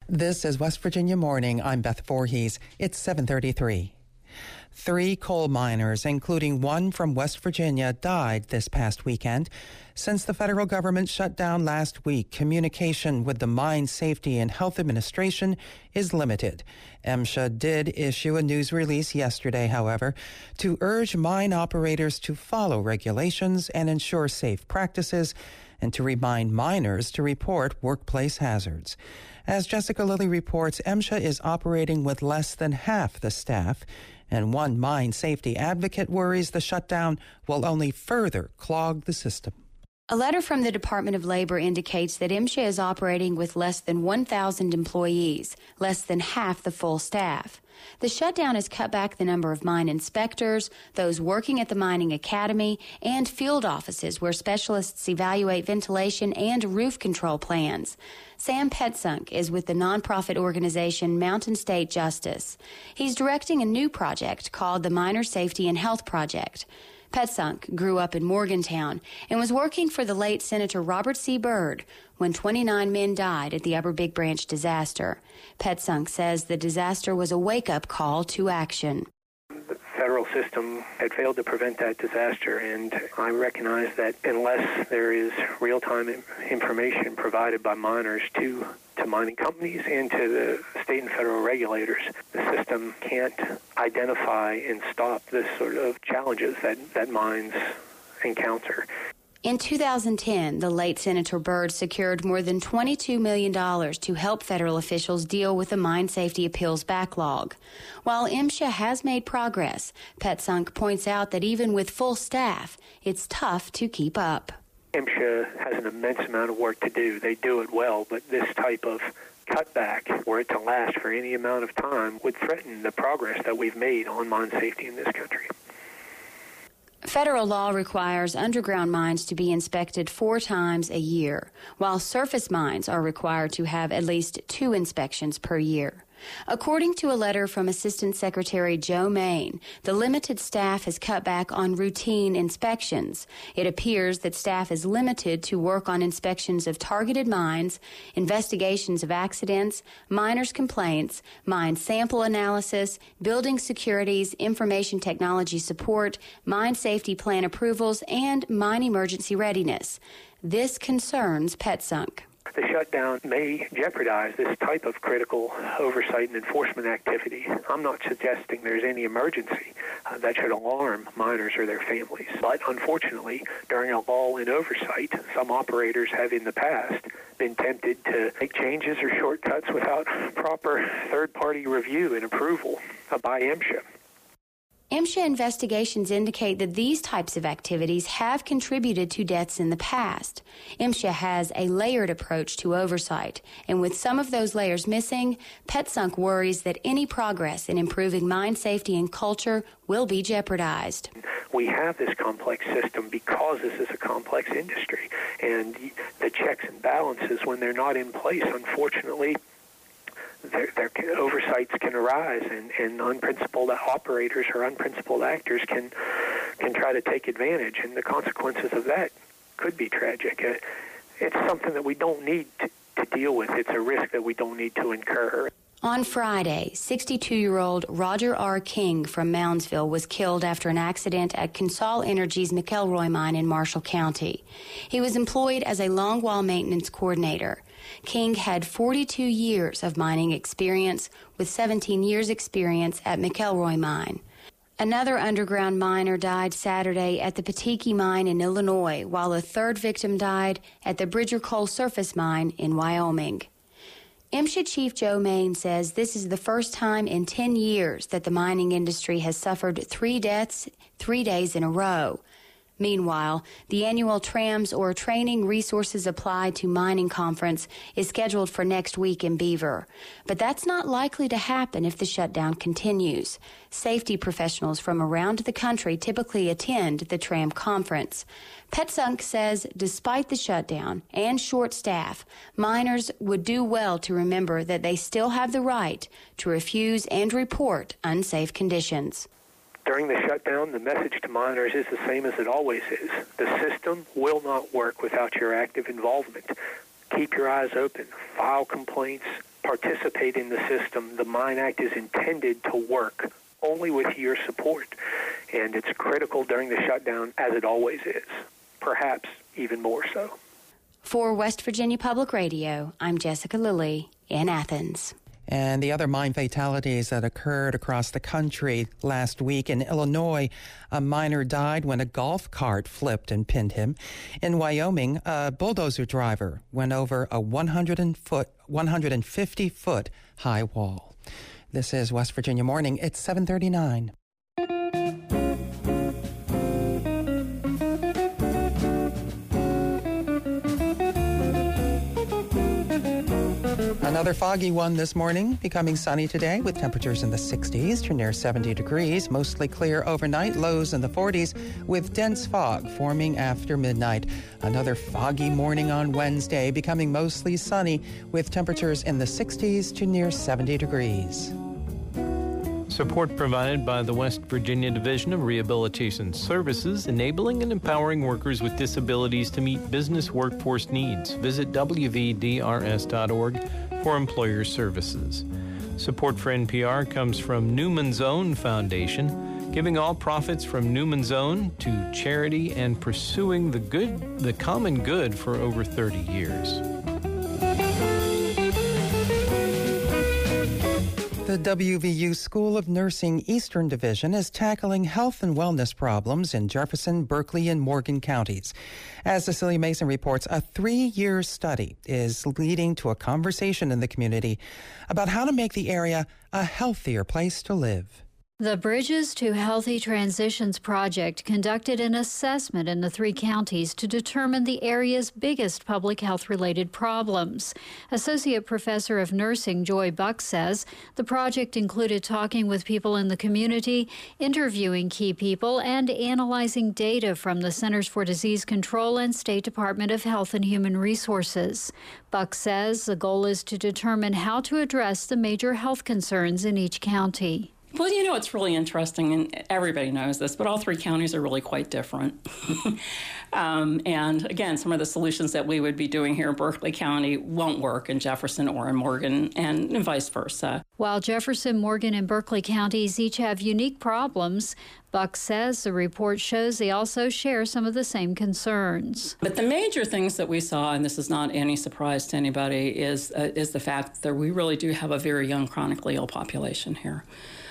This is West Virginia Morning. I'm Beth Voorhees. It's 7:33. 3 coal miners, including one from West Virginia, died this past weekend. Since the federal government shut down last week, communication with the Mine Safety and Health Administration is limited. MSHA did issue a news release yesterday, however, to urge mine operators to follow regulations and ensure safe practices, and to remind miners to report workplace hazards. As Jessica Lilly reports, MSHA is operating with less than half the staff, and one mine safety advocate worries the shutdown will only further clog the system. A letter from the Department of Labor indicates that MSHA is operating with less than 1,000 employees, less than half the full staff. The shutdown has cut back the number of mine inspectors, those working at the mining academy, and field offices where specialists evaluate ventilation and roof control plans. Sam Petsunk is with the nonprofit organization Mountain State Justice. He's directing a new project called the Miner Safety and Health Project. Petsunk grew up in Morgantown and was working for the late Senator Robert C. Byrd when 29 men died at the Upper Big Branch disaster. Petsunk says the disaster was a wake-up call to action. The federal system had failed to prevent that disaster, and I recognize that unless there is real-time information provided by miners to mining companies and to the state and federal regulators, the system can't identify and stop this sort of challenges that mines encounter. In 2010, the late Senator Byrd secured more than $22 million to help federal officials deal with the mine safety appeals backlog. While MSHA has made progress, Petsunk points out that even with full staff, it's tough to keep up. MSHA has an immense amount of work to do. They do it well, but this type of cutback, were it to last for any amount of time, would threaten the progress that we've made on mine safety in this country. Federal law requires underground mines to be inspected 4 times a year, while surface mines are required to have at least 2 inspections per year. According to a letter from Assistant Secretary Joe Main, the limited staff has cut back on routine inspections. It appears that staff is limited to work on inspections of targeted mines, investigations of accidents, miners' complaints, mine sample analysis, building securities, information technology support, mine safety plan approvals, and mine emergency readiness. This concerns Petsunk. The shutdown may jeopardize this type of critical oversight and enforcement activity. I'm not suggesting there's any emergency that should alarm miners or their families. But unfortunately, during a lull in oversight, some operators have in the past been tempted to make changes or shortcuts without proper third-party review and approval by MSHA. MSHA investigations indicate that these types of activities have contributed to deaths in the past. MSHA has a layered approach to oversight, and with some of those layers missing, Petsunk worries that any progress in improving mine safety and culture will be jeopardized. We have this complex system because this is a complex industry, and the checks and balances, when they're not in place, unfortunately, their oversights can arise, and unprincipled operators or unprincipled actors can try to take advantage, and the consequences of that could be tragic. It's something that we don't need to deal with. It's a risk that we don't need to incur. On Friday, 62-year-old Roger R. King from Moundsville was killed after an accident at Consol Energy's McElroy mine in Marshall County. He was employed as a longwall maintenance coordinator. King had 42 years of mining experience, with 17 years experience at McElroy mine. Another underground miner died Saturday at the Patiki mine in Illinois, while a third victim died at the Bridger Coal surface mine in Wyoming. MSHA Chief Joe Main says this is the first time in 10 years that the mining industry has suffered 3 deaths 3 days in a row. Meanwhile, the annual TRAMS, or Training Resources Applied to Mining Conference, is scheduled for next week in Beaver. But that's not likely to happen if the shutdown continues. Safety professionals from around the country typically attend the TRAM conference. Petsunk says despite the shutdown and short staff, miners would do well to remember that they still have the right to refuse and report unsafe conditions. During the shutdown, the message to miners is the same as it always is. The system will not work without your active involvement. Keep your eyes open, file complaints, participate in the system. The Mine Act is intended to work only with your support, and it's critical during the shutdown, as it always is, perhaps even more so. For West Virginia Public Radio, I'm Jessica Lilly in Athens. And the other mine fatalities that occurred across the country last week in Illinois, a miner died when a golf cart flipped and pinned him. In Wyoming, a bulldozer driver went over a 150-foot high wall. This is West Virginia Morning. It's 7:39. Another foggy one this morning, becoming sunny today with temperatures in the 60s to near 70 degrees. Mostly clear overnight, lows in the 40s with dense fog forming after midnight. Another foggy morning on Wednesday, becoming mostly sunny with temperatures in the 60s to near 70 degrees. Support provided by the West Virginia Division of Rehabilitation Services, enabling and empowering workers with disabilities to meet business workforce needs. Visit wvdrs.org for employer services. Support for NPR comes from Newman's Own Foundation, giving all profits from Newman's Own to charity and pursuing the common good for over 30 years. The WVU School of Nursing Eastern Division is tackling health and wellness problems in Jefferson, Berkeley, and Morgan counties. As Cecilia Mason reports, a 3-year study is leading to a conversation in the community about how to make the area a healthier place to live. The Bridges to Healthy Transitions project conducted an assessment in the 3 counties to determine the area's biggest public health-related problems. Associate Professor of Nursing Joy Buck says the project included talking with people in the community, interviewing key people, and analyzing data from the Centers for Disease Control and State Department of Health and Human Resources. Buck says the goal is to determine how to address the major health concerns in each county. Well, it's really interesting, and everybody knows this, but all 3 counties are really quite different. And again, some of the solutions that we would be doing here in Berkeley County won't work in Jefferson or in Morgan, and vice versa. While Jefferson, Morgan, and Berkeley counties each have unique problems, Buck says the report shows they also share some of the same concerns. But the major things that we saw, and this is not any surprise to anybody, is the fact that we really do have a very young chronically ill population here.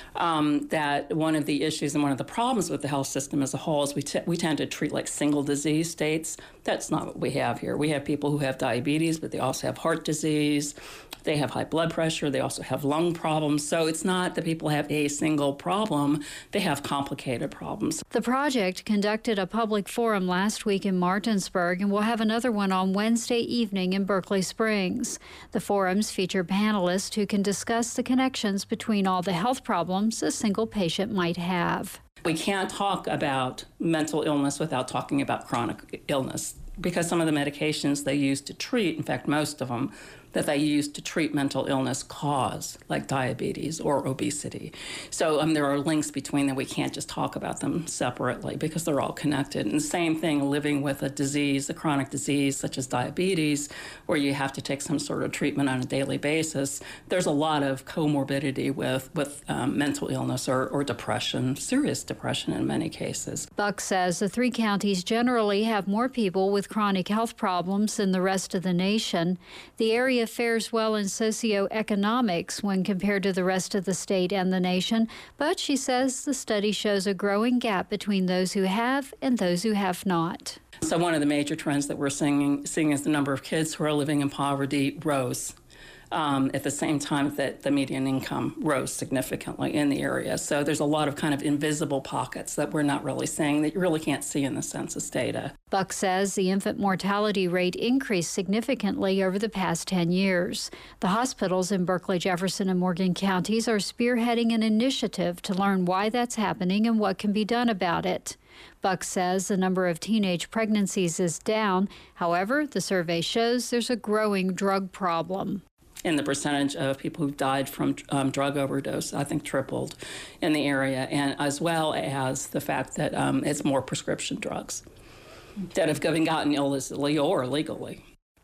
That one of the issues and one of the problems with the health system as a whole is we tend to treat like single disease states. That's not what we have here. We have people who have diabetes, but they also have heart disease. They have high blood pressure. They also have lung problems. So it's not that people have a single problem. They have complicated problems. The project conducted a public forum last week in Martinsburg and will have another one on Wednesday evening in Berkeley Springs. The forums feature panelists who can discuss the connections between all the health problems a single patient might have. We can't talk about mental illness without talking about chronic illness, because some of the medications they use to treat, in fact, most of them that they use to treat mental illness cause, like diabetes or obesity. So there are links between them. We can't just talk about them separately because they're all connected. And the same thing, living with a disease, a chronic disease such as diabetes, where you have to take some sort of treatment on a daily basis. There's a lot of comorbidity with mental illness or depression, serious depression in many cases. Buck says the 3 counties generally have more people with chronic health problems than the rest of the nation. The area fares well in socioeconomics when compared to the rest of the state and the nation, but she says the study shows a growing gap between those who have and those who have not. So one of the major trends that we're seeing is the number of kids who are living in poverty rose. At the same time that the median income rose significantly in the area. So there's a lot of kind of invisible pockets that we're not really seeing, that you really can't see in the census data. Buck says the infant mortality rate increased significantly over the past 10 years. The hospitals in Berkeley, Jefferson, and Morgan counties are spearheading an initiative to learn why that's happening and what can be done about it. Buck says the number of teenage pregnancies is down. However, the survey shows there's a growing drug problem. And the percentage of people who've died from drug overdose, I think, tripled in the area, and as well as the fact that it's more prescription drugs that have been gotten illicitly or illegally.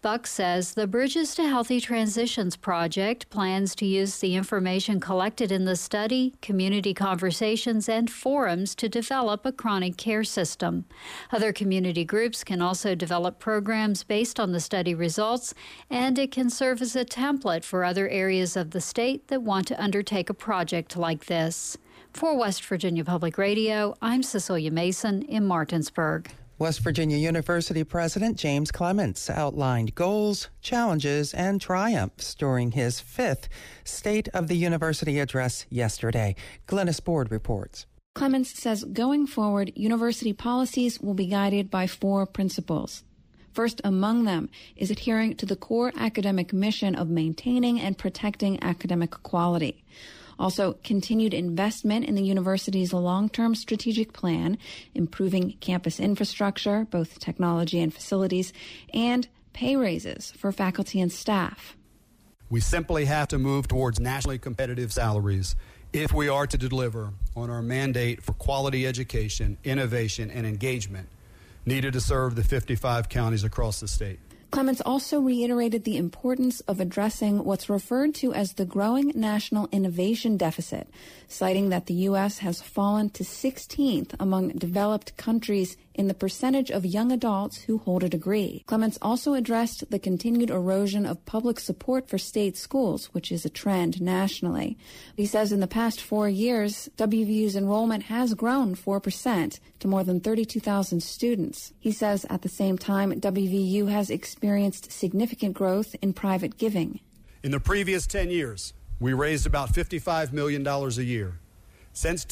Buck says the Bridges to Healthy Transitions project plans to use the information collected in the study, community conversations, and forums to develop a chronic care system. Other community groups can also develop programs based on the study results, and it can serve as a template for other areas of the state that want to undertake a project like this. For West Virginia Public Radio, I'm Cecilia Mason in Martinsburg. West Virginia University President James Clements outlined goals, challenges, and triumphs during his 5th State of the University address yesterday. Glennis Board reports. Clements says going forward, university policies will be guided by 4 principles. First among them is adhering to the core academic mission of maintaining and protecting academic quality. Also, continued investment in the university's long-term strategic plan, improving campus infrastructure, both technology and facilities, and pay raises for faculty and staff. We simply have to move towards nationally competitive salaries if we are to deliver on our mandate for quality education, innovation, and engagement needed to serve the 55 counties across the state. Clements also reiterated the importance of addressing what's referred to as the growing national innovation deficit, citing that the U.S. has fallen to 16th among developed countries in the percentage of young adults who hold a degree. Clements also addressed the continued erosion of public support for state schools, which is a trend nationally. He says in the past 4 years, WVU's enrollment has grown 4% to more than 32,000 students. He says at the same time, WVU has experienced significant growth in private giving. In the previous 10 years, we raised about $55 million a year. Since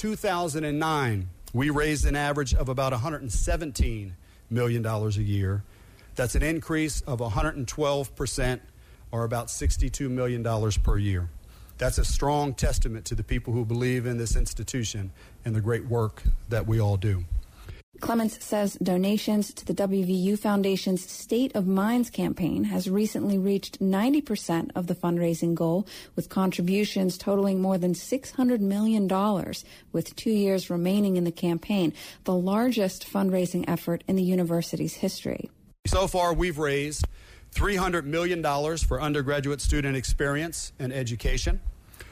2009, we raised an average of about $117 million a year. That's an increase of 112%, or about $62 million per year. That's a strong testament to the people who believe in this institution and the great work that we all do. Clements says donations to the WVU Foundation's State of Minds campaign has recently reached 90% of the fundraising goal, with contributions totaling more than $600 million, with 2 years remaining in the campaign, the largest fundraising effort in the university's history. So far, we've raised $300 million for undergraduate student experience and education,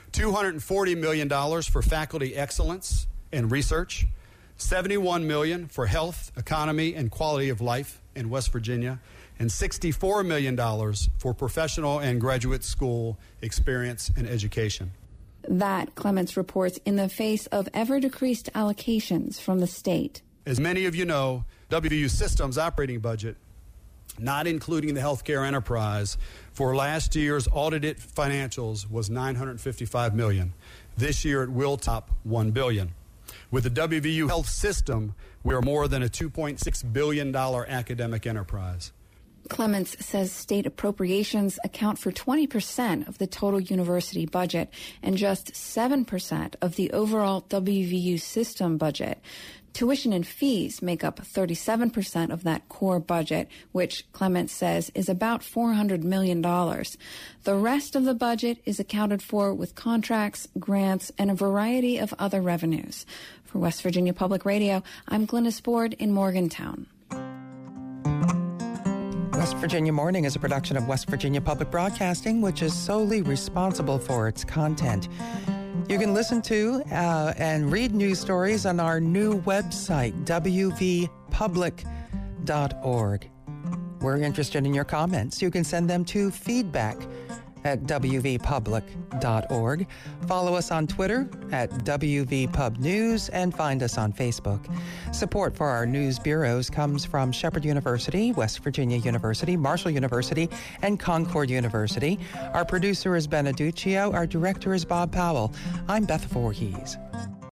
$240 million for faculty excellence and research, $71 million for health, economy, and quality of life in West Virginia, and $64 million for professional and graduate school experience and education. That, Clements reports, in the face of ever-decreased allocations from the state. As many of you know, WVU System's operating budget, not including the healthcare enterprise, for last year's audited financials was $955 million. This year it will top $1 billion. With the WVU Health System, we are more than a $2.6 billion academic enterprise. Clements says state appropriations account for 20% of the total university budget and just 7% of the overall WVU system budget. Tuition and fees make up 37% of that core budget, which Clements says is about $400 million. The rest of the budget is accounted for with contracts, grants, and a variety of other revenues. For West Virginia Public Radio, I'm Glennis Board in Morgantown. West Virginia Morning is a production of West Virginia Public Broadcasting, which is solely responsible for its content. You can listen to and read news stories on our new website, wvpublic.org. We're interested in your comments. You can send them to feedback@wvpublic.org. Follow us on Twitter @WVPubNews and find us on Facebook. Support for our news bureaus comes from Shepherd University, West Virginia University, Marshall University, and Concord University. Our producer is Ben Aduccio. Our director is Bob Powell. I'm Beth Voorhees.